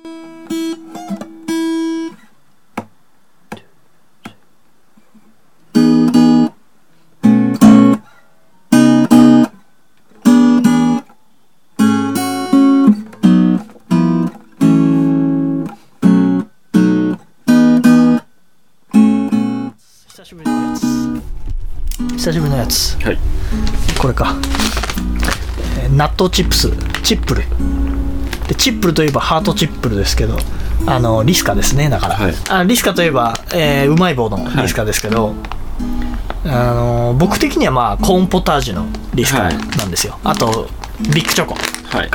久しぶりのやつ、 はい、 これか、納豆チップス、チップルで、チップルといえばハートチップルですけど、リスカですね。だから、はい、リスカといえば、うまい棒のリスカですけど、はい、僕的にはまあコーンポタージュのリスカなんですよ、はい、あとビッグチョコか、はい、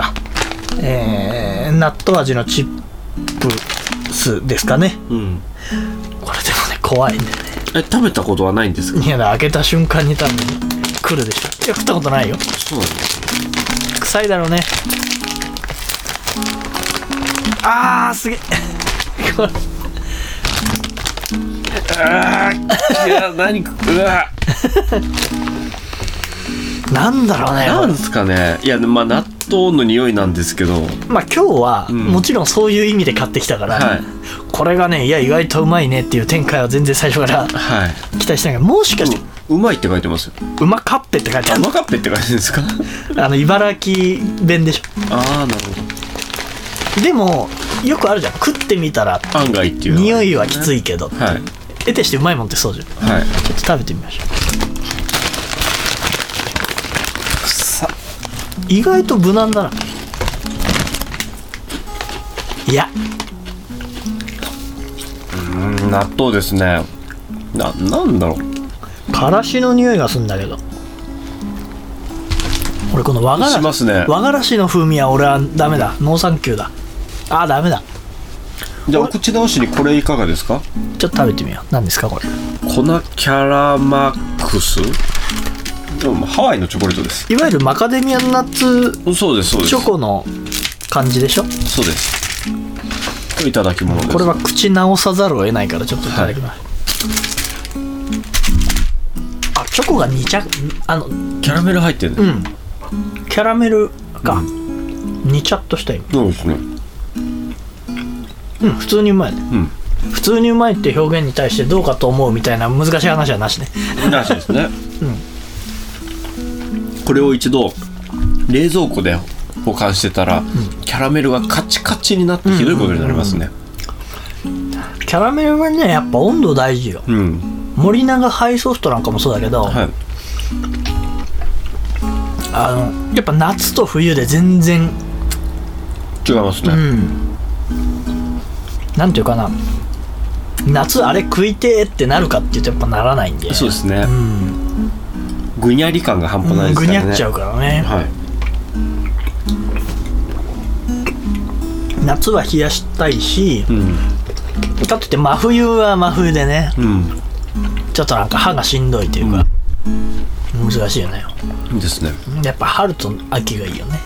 納豆味のチップスですかね、うん、これでもね怖いんだよね。 食べたことはないんですか？ いや、開けた瞬間に多分来るでしょ。いや、食ったことないよ。 そうなんです。 臭いだろうね。あー、すげえいや、何、うわなんだろうね。 なんですかね。いや、まあ納豆の匂いなんですけど、 まあ今日は、もちろんそういう意味で買ってきたから、はい、これがね、いや意外とうまいねっていう展開は全然最初から期待してないけど、もしかしてうまいって書いてますよ。 うまかっぺって書いてある。 うまかっぺって書いてるんですか？ 茨城弁でしょ。 ああ、なるほど。でもよくあるじゃん、食ってみたら案外っていう、ね、 匂いはきついけど、はい、得てしてうまいもんってそうじゃん、はい、ちょっと食べてみましょう。意外と無難だな。いや、 納豆ですね。なんだろう、 からしの匂いがするんだけど、俺この和がらし、ますね、和がらしの風味は俺はダメだ、ノーサンキューだ。あー、ダメだ。 じゃあお口直しにこれいかがですか？ ちょっと食べてみよう。何ですかこれ？ 粉キャラマックス、ハワイのチョコレートです。 いわゆるマカデミアナッツ、 そうですそうです、 チョコの感じでしょ。 そうです。いただき物です。 これは口直さざるを得ないからちょっといただきます、はい、あ、チョコが2着、 キャラメル入ってるね。 うん、キャラメルか、2ちゃっとした意味。 そうですね。 うん、普通にうまいね、うん、普通にうまいって表現に対してどうかと思うみたいな難しい話はなしね。 なしですね、 うん、 これを一度冷蔵庫で保管してたら、キャラメルがカチカチになってひどいことになりますね、 キャラメルはね、やっぱ温度大事よ、うん、森永ハイソフトなんかもそうだけど、はい、やっぱ夏と冬で全然違いますね、うん、 なんていうかな、夏あれ食いてーってなるかって言うとやっぱならないんで。 そうですね、うん、ぐにゃり感が半端ないですからね、 ぐにゃっちゃうからね、はい、夏は冷やしたいし、うん、かといって真冬は真冬でね、うん、ちょっとなんか歯がしんどいというか、うん、難しいよね。 ですね。 やっぱ春と秋がいいよね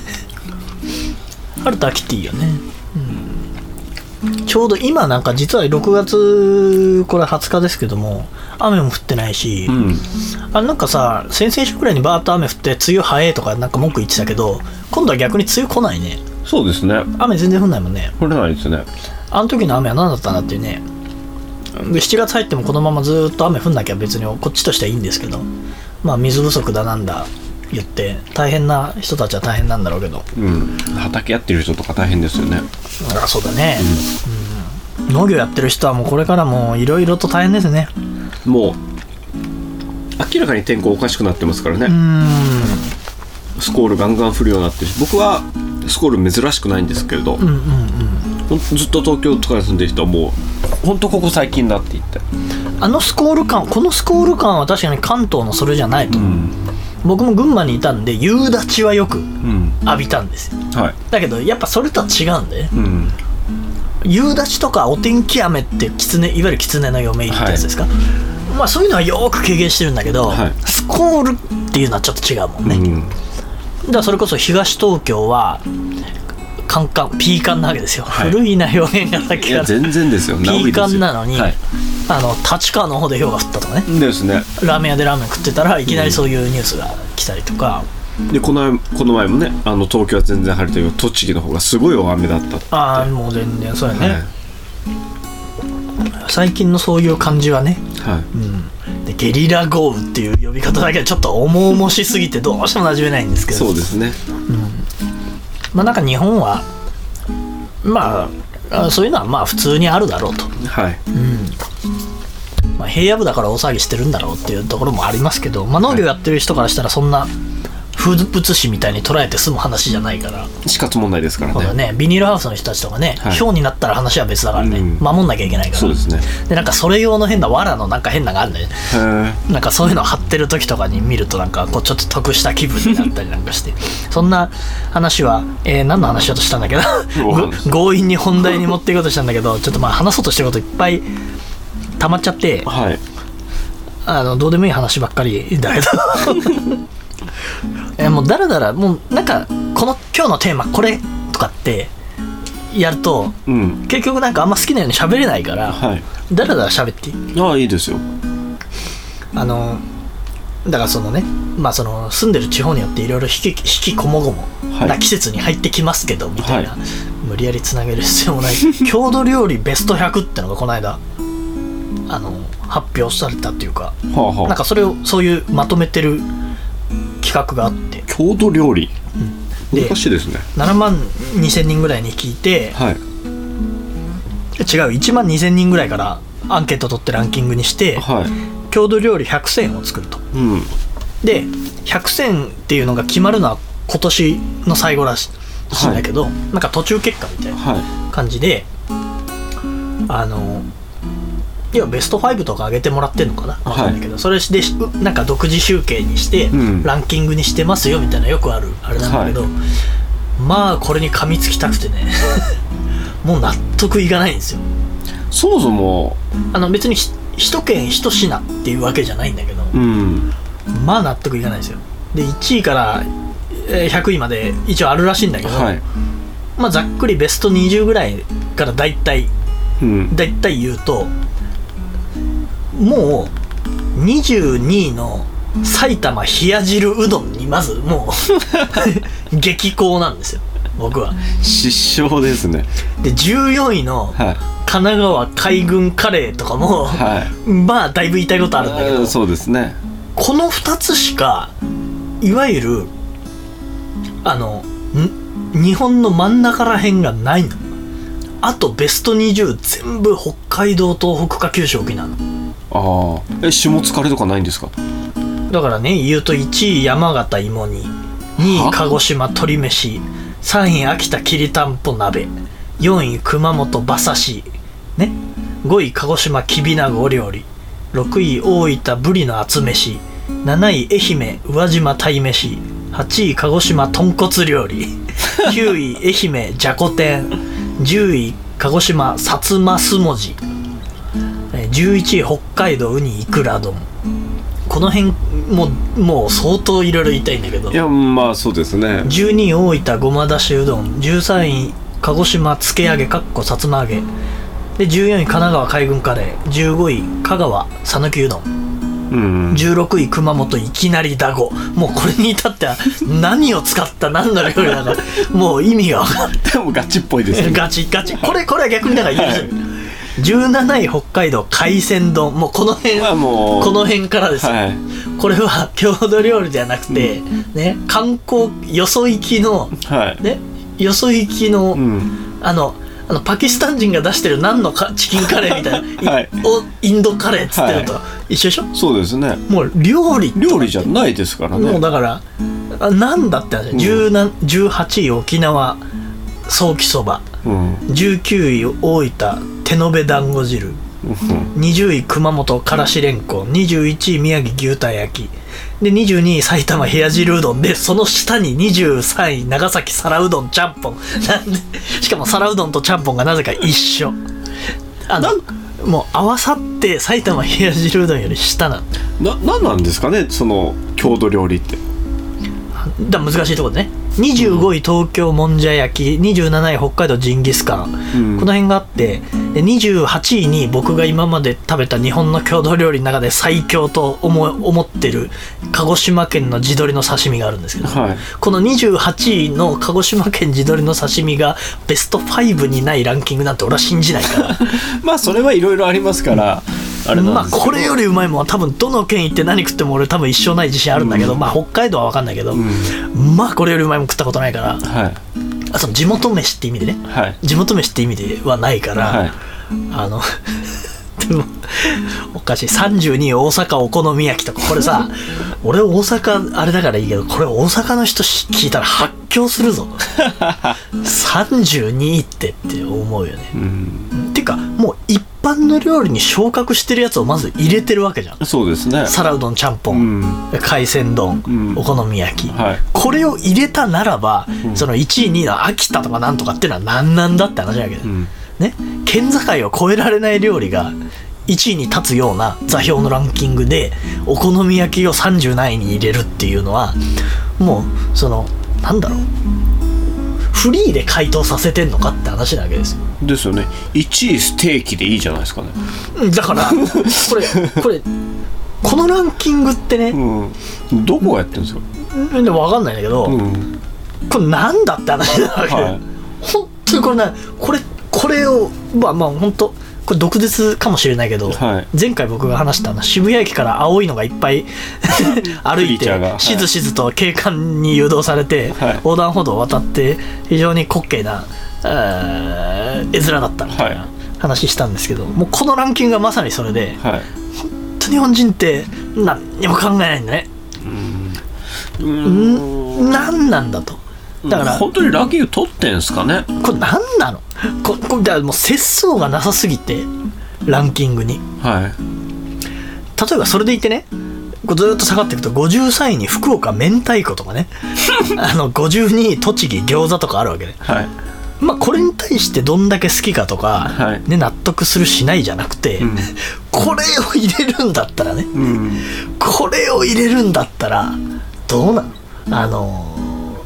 春と秋っていいよね、うん、ちょうど今なんか実は6月これ20日ですけども雨も降ってないし、うん、なんかさ、先々週くらいにバーッと雨降って梅雨早いとかなんか文句言ってたけど、今度は逆に梅雨来ないね。 そうですね、 雨全然降んないもんね。 降らないですね。 あの時の雨は何だったんだっていうね。7月入ってもこのままずっと雨降んなきゃ別にこっちとしてはいいんですけど、まあ水不足だなんだ言って大変な人たちは大変なんだろうけど、 うん、畑やってる人とか大変ですよね。 あ、そうだね、うんうん、農業やってる人はもうこれからもいろいろと大変ですね。 もう明らかに天候おかしくなってますからね。スコールガンガン降るようになってるし、僕はスコール珍しくないんですけれど、ずっと東京とかに住んでる人はもう本当ここ最近だって言って、 スコール感、このスコール感は確かに関東のそれじゃないと思う、うん、僕も群馬にいたんで夕立はよく浴びたんですよ、はい、だけどやっぱそれとは違うんで、うん、夕立とかお天気雨っていわゆる狐の嫁入りってやつですか、はい、まあそういうのはよく軽減してるんだけど、はい、スコールっていうのはちょっと違うもんね、うん、だからそれこそ東東京はカンカンピーカンなわけですよ、はい、古いな表現がさっきから。いや全然ですよ、 ピーカンなのに、はい、立川の方で氷が降ったとかね、 ですね。 ラーメン屋でラーメン食ってたらいきなりそういうニュースが来たりとか、 でこの前もね東京は全然晴れてるけど栃木の方がすごい大雨だったって。 ああもう全然そうやね、はい、最近のそういう感じはね、はい、でゲリラ豪雨っていう呼び方だけはちょっと重々しすぎてどうしても馴染めないんですけど。 そうですね、 まあなんか日本はまあそういうのはまあ普通にあるだろうと、はい、まあ、平野部だから大騒ぎしてるんだろうっていうところもありますけど、まあ、農業やってる人からしたらそんな風物詩みたいに捉えて済む話じゃないから。 死活問題ですからねビニールハウスの人たちとかね、はい、氷になったら話は別だからね、守んなきゃいけないから。 そうですね。 でなんかそれ用の変な藁のなんか変なのがあるんだよね。なんかそういうの貼ってる時とかに見るとなんかこうちょっと得した気分になったりなんかしてそんな話は、何の話しようとしたんだけど強引に本題に持っていこうとしたんだけどちょっとまあ話そうとしてることいっぱい溜まっちゃって、はい、どうでもいい話ばっかりだけどもうだらだらもうなんか今日のテーマこれとかってやると、結局なんかあんま好きなように喋れないから、はい、だらだら喋っていい？ ああいいですよ。 だからそのね、まあその住んでる地方によっていろいろ引きこもごもな季節に入ってきますけど、みたいな、はい、無理やりつなげる必要もない郷土料理ベスト100ってのがこの間発表されたっていうか、なんかそれをそういうまとめてる企画があって。 郷土料理、難しいですね。 7万2000人ぐらいに聞いて、はい、違う1万2000人ぐらいからアンケート取ってランキングにして、はい、郷土料理100選を作ると、で100選っていうのが決まるのは今年の最後らしいんだけど、はい、なんか途中結果みたいな感じで、いやベスト5とか上げてもらってんのかな、分かんないけど、それでなんか独自集計にして、ランキングにしてますよみたいなよくあるあれなんだけど、はい、まあこれに噛みつきたくてねもう納得いかないんですよ。 そもそも別に一県一品っていうわけじゃないんだけど、まあ納得いかないですよ。で1位から100位まで一応あるらしいんだけど、はい、まあざっくりベスト20ぐらいからだいたい言うと、もう22位の埼玉冷や汁うどんにまずもう激高なんですよ僕は。 失笑ですね。 で14位の神奈川海軍カレーとかも、はい、まあだいぶ言いたいことあるんだけど、 そうですね、この2つしかいわゆる日本の真ん中らへんがないの。あとベスト20全部北海道東北か九州沖縄の。 ああ、下疲れとかないんですか？ だからね、言うと1位山形芋煮、2位鹿児島鶏飯、3位秋田きりたんぽ鍋、4位熊本馬刺し、ね、5位鹿児島きびなご料理、6位大分ぶりの厚飯、7位愛媛宇和島鯛飯、8位鹿児島豚骨料理、9位愛媛じゃこ天、10位鹿児島さつますもじ、11位北海道ウニいくら丼。この辺もう相当いろいろ言いたいんだけど、 いやまあそうですね。 12位大分ごまだしうどん、13位鹿児島つけ揚げさつま揚げで、14位神奈川海軍カレー、15位香川さぬきうどん、16位熊本いきなりだご。もうこれに至っては何を使った何の料理だかもう意味が分かんない。 でもガチっぽいですね。 ガチこれは逆にだから許せる、はい、17位北海道海鮮丼。もうこの辺からですよ、はい、これは郷土料理じゃなくて、ね、観光よそ行きの、はい、ね、よそ行きの、パキスタン人が出してる何のチキンカレーみたいな、はい、インドカレーっつってると一緒でしょ、はい、 そうですね。 もう料理じゃないですからね。 もうだからなんだって話、18位沖縄ソーキそば、19位大分手延べ団子汁、20位熊本からしれんこん、21位宮城牛タン焼きで、22位埼玉冷や汁うどんで、その下に23位長崎皿うどんちゃんぽんなんで、しかも皿うどんとちゃんぽんがなぜか一緒。もう合わさって埼玉冷や汁うどんより下なんなんですかね、その郷土料理って。 難しいところでね、 25位東京もんじゃ焼き、27位北海道ジンギスカン、この辺があって、で28位に僕が今まで食べた日本の郷土料理の中で最強と思ってる鹿児島県の地鶏の刺身があるんですけど、この28位の鹿児島県地鶏の刺身がベスト5にないランキングなんて俺は信じないからまあそれはいろいろありますから、あれなんですけど、 これよりうまいもんは多分どの県行って何食っても俺多分一生ない自信あるんだけど、北海道は分かんないけど、これよりうまいもん食ったことないから、その地元飯って意味でね、地元飯って意味ではないから、でもおかしい。32位大阪お好み焼きとか、これさ俺大阪あれだからいいけど、これ大阪の人聞いたら発狂するぞ32位って思うよね。てかもう一般の料理に昇格してるやつをまず入れてるわけじゃん。 そうですね。 皿うどん、ちゃんぽん、海鮮丼、お好み焼き、これを入れたならば、その1位2位の秋田とかなんとかっていうのは何なんだって話だけど、ね、県境を越えられない料理が1位に立つような座標のランキングでお好み焼きを30何位に入れるっていうのは、もうそのなんだろう、フリーで回答させてんのかって話なわけですよ。 ですよね。1位ステーキでいいじゃないですかね。 だからこれこのランキングってね、 どこがやってるんですか。 でも分かんないんだけど、これなんだって話なわけ、本当にこれを本当これ毒舌かもしれないけど、前回僕が話した渋谷駅から青いのがいっぱい歩いてしずしずと警官に誘導されて、横断歩道を渡って非常に滑稽な絵面だったみたいな話したんですけど、もうこのランキングがまさにそれで、本当日本人って何にも考えないんだね。何なんだと。だから本当にランキング取ってんすかね。 これ何なの。これだからもう節操がなさすぎてランキングに、例えばそれでいてね、ずっと下がっていくと53位に福岡明太子とかね52位栃木餃子とかあるわけね、これに対してどんだけ好きかとか、納得するしないじゃなくて、これを入れるんだったらね、これを入れるんだったらどうなの。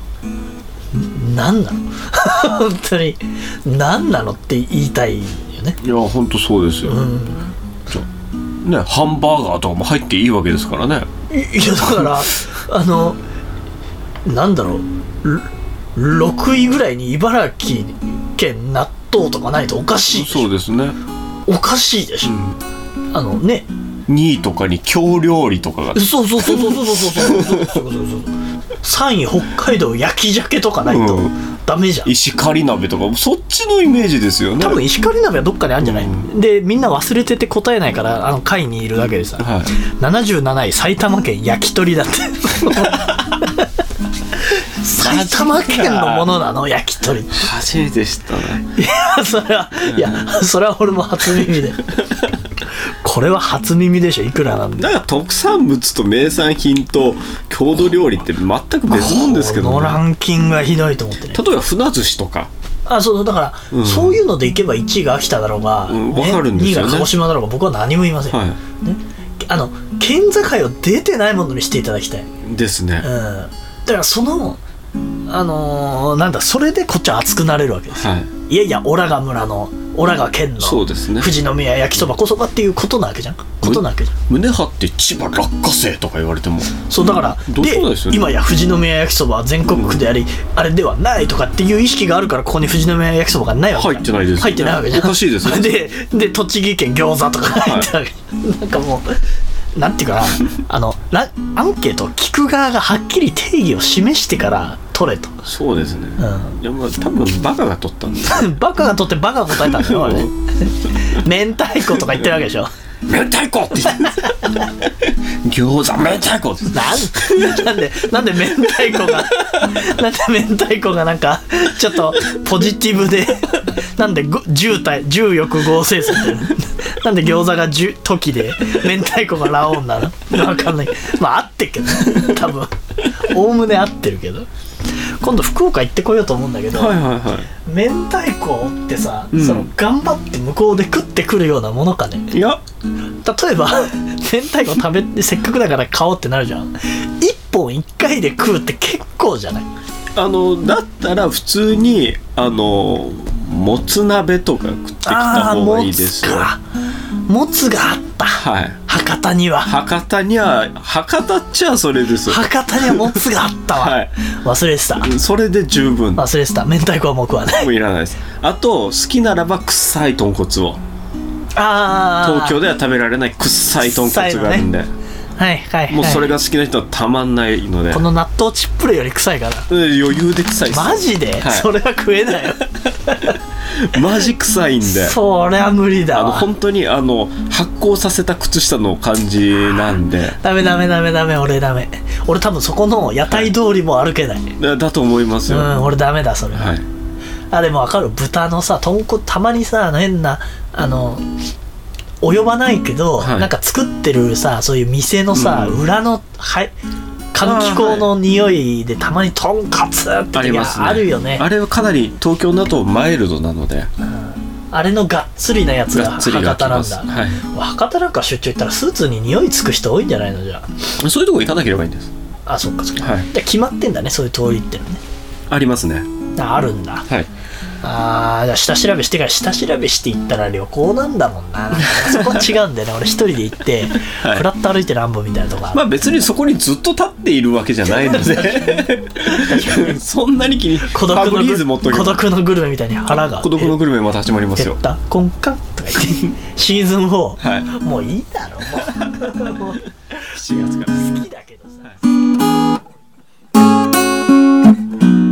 何なの本当に何なのって言いたいよね。 いや本当そうですよ、じゃね、ハンバーガーとかも入っていいわけですからね。 いやだからなんだろう、6位ぐらいに茨城県納豆とかないとおかしい。 そうですね、 おかしいでしょ、ね、 2位とかに京料理とかが、 そう3位北海道焼き鮭とかないとダメじゃん、 石狩鍋とかそっちのイメージですよね。 多分石狩鍋はどっかにあるんじゃない、でみんな忘れてて答えないから下位にいるだけでさ、77位埼玉県焼き鳥だって埼玉県のものなの焼き鳥。 初めて知ったね。 いやそれは俺も初耳でこれは初耳でしょ。いくらなんだ。 だから特産物と名産品と郷土料理って全く別物ですけどね。 このランキングがひどいと思ってね。 例えば船寿司とか、 そうだから、そういうのでいけば1位が秋田だろうが、 分かるんですよね。 2位が鹿児島だろうが僕は何も言いません、県境を出てないものにしていただきたいですね。 だからそのそれでこっちは熱くなれるわけですよ、いやいやオラが村のオラが県の富士宮焼きそばこそばっていうことなわけじゃん。 胸張って千葉落花生とか言われても、 そうだからで今や富士宮焼きそばは全国区であり、あれではないとかっていう意識があるからここに富士宮焼きそばがないわけ。 入ってないです、 入ってないわけじゃん。 おかしいですね。 で栃木県餃子とか入ってるわけ、なんかもうなんていうかなアンケートを聞く側がはっきり定義を示してから取れと。 そうですね、いや多分バカが取ったんですバカが取ってバカが答えたんだよあれ明太子とか言ってるわけでしょ。 明太子って餃子明太子ってなんで明太子がなんかちょっとポジティブでなんで重欲合成するなんで餃子が時で明太子がラオウなの分かんない。合ってるけど多分おおむね合ってるけど、今度福岡行ってこようと思うんだけど、明太子ってさ、その頑張って向こうで食ってくるようなものかね。 いや例えば明太子食べてせっかくだから買おうってなるじゃん。1本1回で食うって結構じゃない。 だったら普通にもつ鍋とか食ってきた方がいいですよ。 もつがあった、はい、博多には博多っちゃそれです。博多にはもつがあったわ、はい、忘れてた。 それで十分。 忘れてた。明太子はもう食わない。 もういらないです。あと好きならば臭い豚骨を、東京では食べられない臭い豚骨があるんで、 はいはいはい、 もうそれが好きな人はたまんないので。 この納豆チップルより臭いから。 余裕で臭いです。 マジで、はい、それは食えないよマジ臭いんで。 それは無理だわ。 本当に発酵させた靴下の感じなんで。 ダメ俺ダメ。俺多分そこの屋台通りも歩けない、 はい、だと思いますよ。 俺ダメだそれは、はい、でも分かる。豚のさ豚骨たまにさ変な及ばないけど、はい、なんか作ってるさそういう店のさ、裏の換気口の匂いでたまにとんかつって時があるよね。 あれはかなり東京だとマイルドなので、 あれのがっつりなやつが博多なんだ、はい、博多なんか出張行ったらスーツに匂いつく人多いんじゃないの。じゃあそういうとこ行かなければいいんです。 そっか、はい、で決まってんだねそういう通りってのね。 ありますね。 あるんだ。 はい。 じゃあ下調べしてから下調べして行ったら旅行なんだもんな。そこは違うんだよね。俺一人で行ってフラッと歩いてなんぼみたいなとか。 別にそこにずっと立っているわけじゃないのでそんなに気に孤独のグルメみたいに腹が孤独のグルメまた始まりますよ。 コンカンとか言ってシーズン4、 はい、 もういいだろもう 7月から好きだけどさ、